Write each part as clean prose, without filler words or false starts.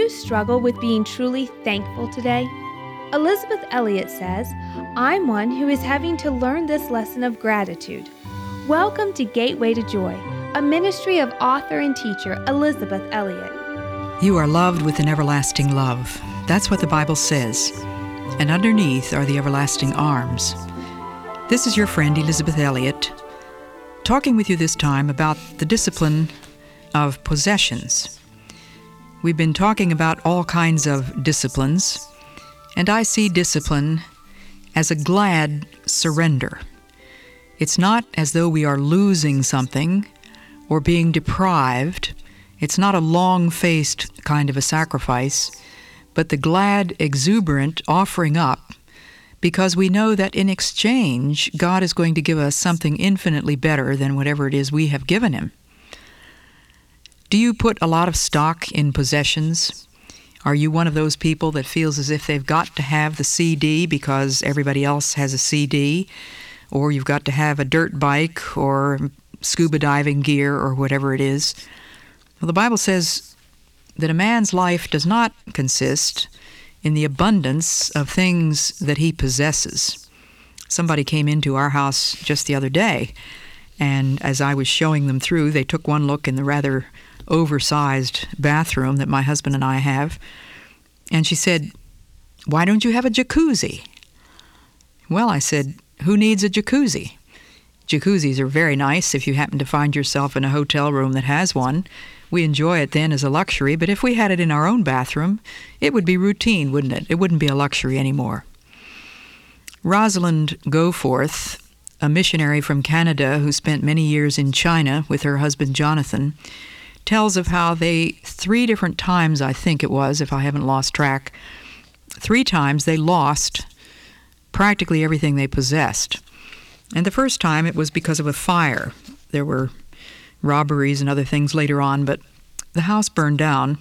you struggle with being truly thankful today? Elizabeth Elliot says, I'm one who is having to learn this lesson of gratitude. Welcome to Gateway to Joy, a ministry of author and teacher Elizabeth Elliot. You are loved with an everlasting love. That's what the Bible says. And underneath are the everlasting arms. This is your friend Elizabeth Elliot, talking with you this time about the discipline of possessions. We've been talking about all kinds of disciplines, and I see discipline as a glad surrender. It's not as though we are losing something or being deprived. It's not a long-faced kind of a sacrifice, but the glad, exuberant offering up because we know that in exchange, God is going to give us something infinitely better than whatever it is we have given Him. Do you put a lot of stock in possessions? Are you one of those people that feels as if they've got to have the CD because everybody else has a CD, or you've got to have a dirt bike or scuba diving gear or whatever it is? Well, the Bible says that a man's life does not consist in the abundance of things that he possesses. Somebody came into our house just the other day, and as I was showing them through, they took one look in the rather oversized bathroom that my husband and I have, and she said, "Why don't you have a jacuzzi?" Well, I said, who needs a jacuzzi? Jacuzzis are very nice if you happen to find yourself in a hotel room that has one. We enjoy it then as a luxury, but if we had it in our own bathroom, it would be routine, wouldn't it? It wouldn't be a luxury anymore. Rosalind Goforth, a missionary from Canada who spent many years in China with her husband Jonathan, tells of how they, 3 different times, I think it was, if I haven't lost track, 3 times they lost practically everything they possessed. And the first time it was because of a fire. There were robberies and other things later on, but the house burned down,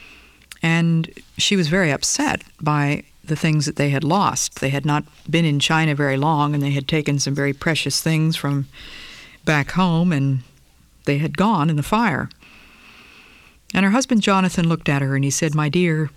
and she was very upset by the things that they had lost. They had not been in China very long, and they had taken some very precious things from back home, and they had gone in the fire. And her husband Jonathan looked at her and he said, "My dear,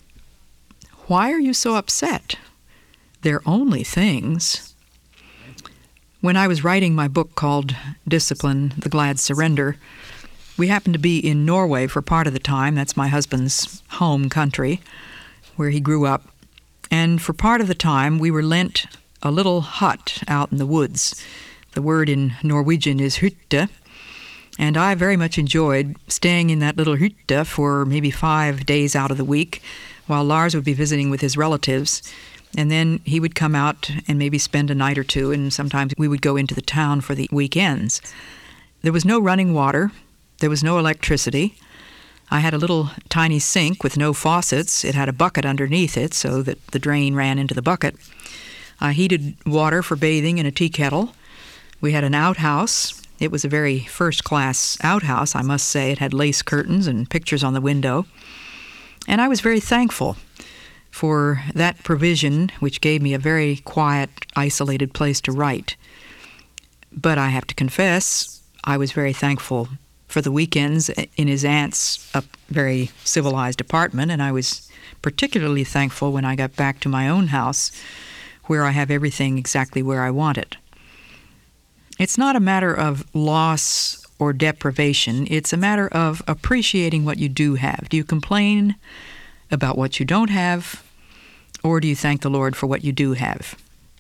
why are you so upset? They're only things." When I was writing my book called Discipline, The Glad Surrender, we happened to be in Norway for part of the time. That's my husband's home country, where he grew up. And for part of the time, we were lent a little hut out in the woods. The word in Norwegian is hytte, and I very much enjoyed staying in that little hytte for maybe 5 days out of the week, while Lars would be visiting with his relatives. And then he would come out and maybe spend a night or two, and sometimes we would go into the town for the weekends. There was no running water. There was no electricity. I had a little tiny sink with no faucets. It had a bucket underneath it so that the drain ran into the bucket. I heated water for bathing in a tea kettle. We had an outhouse. It was a very first-class outhouse, I must say. It had lace curtains and pictures on the window. And I was very thankful for that provision, which gave me a very quiet, isolated place to write. But I have to confess, I was very thankful for the weekends in his aunt's very civilized apartment, and I was particularly thankful when I got back to my own house, where I have everything exactly where I want it. It's not a matter of loss or deprivation. It's a matter of appreciating what you do have. Do you complain about what you don't have, or do you thank the Lord for what you do have?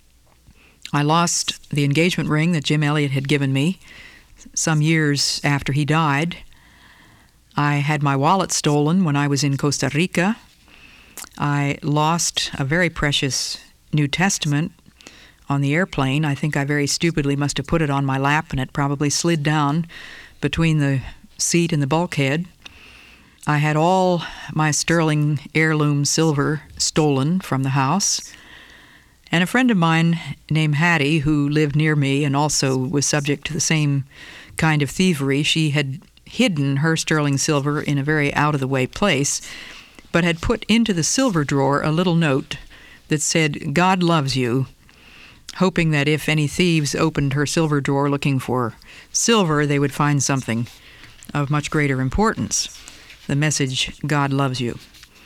I lost the engagement ring that Jim Elliot had given me some years after he died. I had my wallet stolen when I was in Costa Rica. I lost a very precious New Testament on the airplane. I think I very stupidly must have put it on my lap, and it probably slid down between the seat and the bulkhead. I had all my sterling heirloom silver stolen from the house. And a friend of mine named Hattie, who lived near me and also was subject to the same kind of thievery, she had hidden her sterling silver in a very out-of-the-way place, but had put into the silver drawer a little note that said, "God loves you," hoping that if any thieves opened her silver drawer looking for silver, they would find something of much greater importance. The message, "God loves you."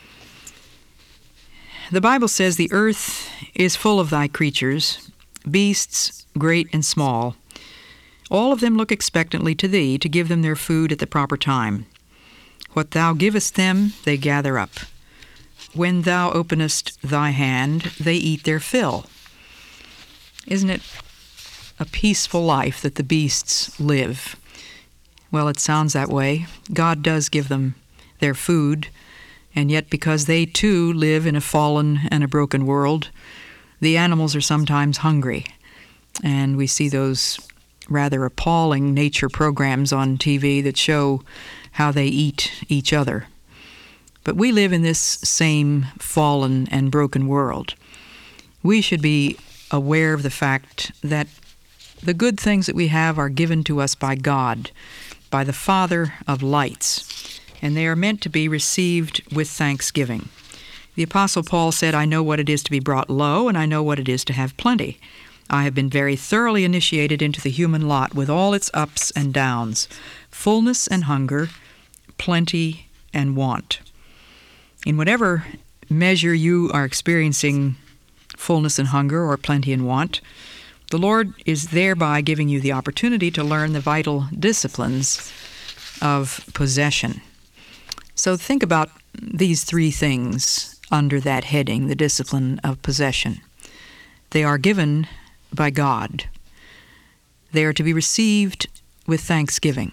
The Bible says, "The earth is full of thy creatures, beasts great and small. All of them look expectantly to thee to give them their food at the proper time. What thou givest them, they gather up. When thou openest thy hand, they eat their fill." Isn't it a peaceful life that the beasts live? Well, it sounds that way. God does give them their food, and yet because they too live in a fallen and a broken world, the animals are sometimes hungry. And we see those rather appalling nature programs on TV that show how they eat each other. But we live in this same fallen and broken world. We should be aware of the fact that the good things that we have are given to us by God, by the Father of lights, and they are meant to be received with thanksgiving. The Apostle Paul said, "I know what it is to be brought low, and I know what it is to have plenty. I have been very thoroughly initiated into the human lot with all its ups and downs, fullness and hunger, plenty and want." In whatever measure you are experiencing fullness and hunger or plenty and want, the Lord is thereby giving you the opportunity to learn the vital disciplines of possession. So think about these three things under that heading, the discipline of possession. They are given by God. They are to be received with thanksgiving.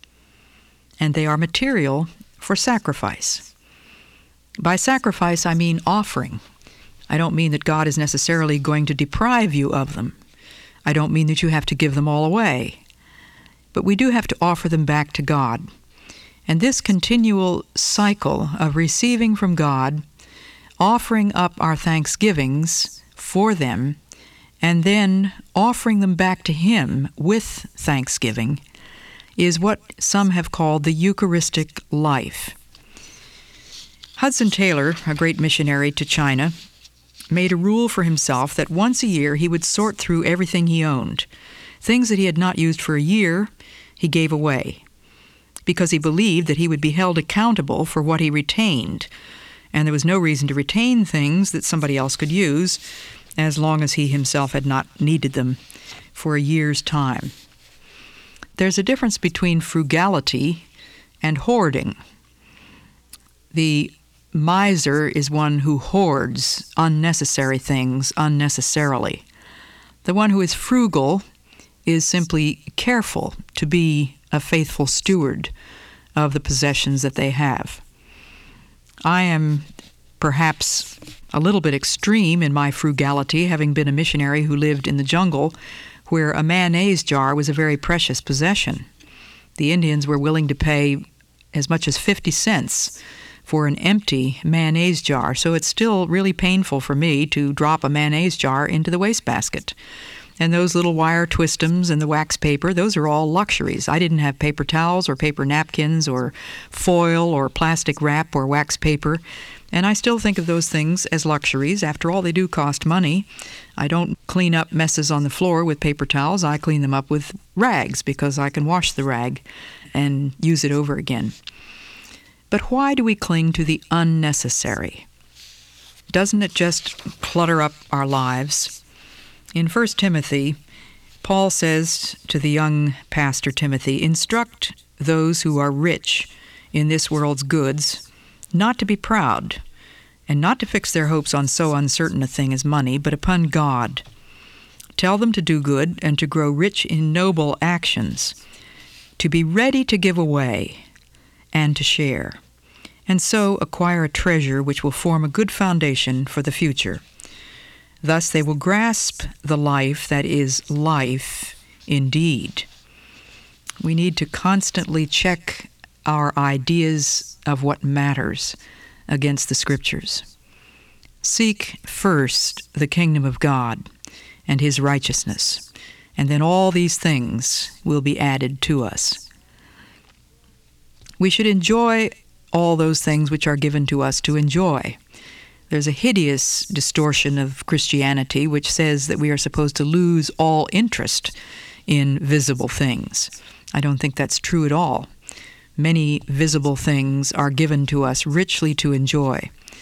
And they are material for sacrifice. By sacrifice, I mean offering. I don't mean that God is necessarily going to deprive you of them. I don't mean that you have to give them all away. But we do have to offer them back to God. And this continual cycle of receiving from God, offering up our thanksgivings for them, and then offering them back to Him with thanksgiving, is what some have called the Eucharistic life. Hudson Taylor, a great missionary to China, made a rule for himself that once a year he would sort through everything he owned. Things that he had not used for a year, he gave away, because he believed that he would be held accountable for what he retained, and there was no reason to retain things that somebody else could use as long as he himself had not needed them for a year's time. There's a difference between frugality and hoarding. The miser is one who hoards unnecessary things unnecessarily. The one who is frugal is simply careful to be a faithful steward of the possessions that they have. I am perhaps a little bit extreme in my frugality, having been a missionary who lived in the jungle where a mayonnaise jar was a very precious possession. The Indians were willing to pay as much as 50 cents for an empty mayonnaise jar, so it's still really painful for me to drop a mayonnaise jar into the wastebasket. And those little wire twistums and the wax paper, those are all luxuries. I didn't have paper towels or paper napkins or foil or plastic wrap or wax paper, and I still think of those things as luxuries. After all, they do cost money. I don't clean up messes on the floor with paper towels. I clean them up with rags because I can wash the rag and use it over again. But why do we cling to the unnecessary? Doesn't it just clutter up our lives? In 1 Timothy, Paul says to the young pastor Timothy, "Instruct those who are rich in this world's goods not to be proud, and not to fix their hopes on so uncertain a thing as money, but upon God. Tell them to do good and to grow rich in noble actions, to be ready to give away and to share, and so acquire a treasure which will form a good foundation for the future. Thus they will grasp the life that is life indeed." We need to constantly check our ideas of what matters against the Scriptures. Seek first the kingdom of God and His righteousness, and then all these things will be added to us. We should enjoy all those things which are given to us to enjoy. There's a hideous distortion of Christianity which says that we are supposed to lose all interest in visible things. I don't think that's true at all. Many visible things are given to us richly to enjoy.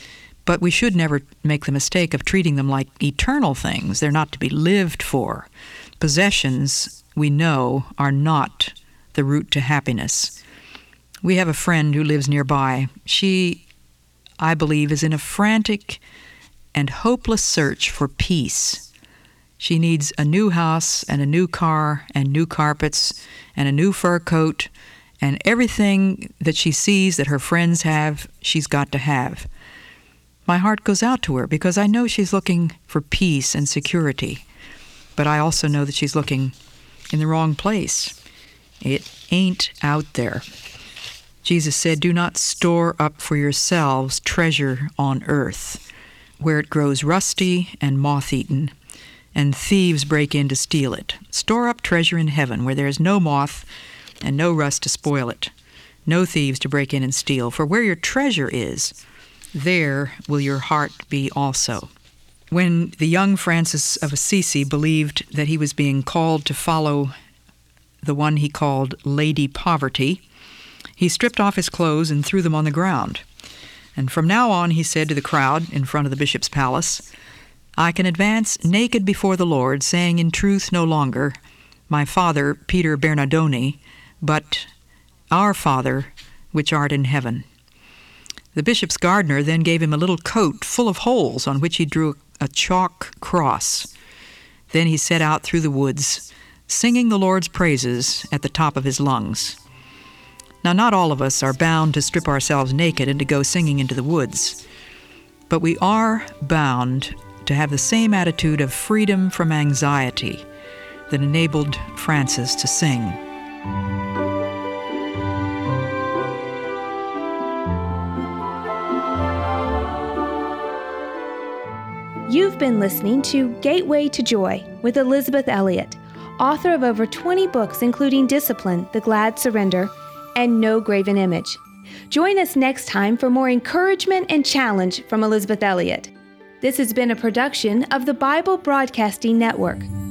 But we should never make the mistake of treating them like eternal things. They're not to be lived for. Possessions, we know, are not the route to happiness. We have a friend who lives nearby. She, I believe, is in a frantic and hopeless search for peace. She needs a new house and a new car and new carpets and a new fur coat, and everything that she sees that her friends have, she's got to have. My heart goes out to her because I know she's looking for peace and security, but I also know that she's looking in the wrong place. It ain't out there. Jesus said, "Do not store up for yourselves treasure on earth, where it grows rusty and moth-eaten, and thieves break in to steal it. Store up treasure in heaven, where there is no moth and no rust to spoil it, no thieves to break in and steal. For where your treasure is, there will your heart be also." When the young Francis of Assisi believed that he was being called to follow the one he called Lady Poverty, he stripped off his clothes and threw them on the ground. And from now on, he said to the crowd in front of the bishop's palace, "I can advance naked before the Lord, saying in truth no longer, 'My father, Peter Bernardoni,' but 'Our Father, which art in heaven.'" The bishop's gardener then gave him a little coat full of holes on which he drew a chalk cross. Then he set out through the woods, singing the Lord's praises at the top of his lungs. Now, not all of us are bound to strip ourselves naked and to go singing into the woods, but we are bound to have the same attitude of freedom from anxiety that enabled Francis to sing. You've been listening to Gateway to Joy with Elisabeth Elliot, author of over 20 books including Discipline, The Glad Surrender, and No Graven Image. Join us next time for more encouragement and challenge from Elisabeth Elliot. This has been a production of the Bible Broadcasting Network.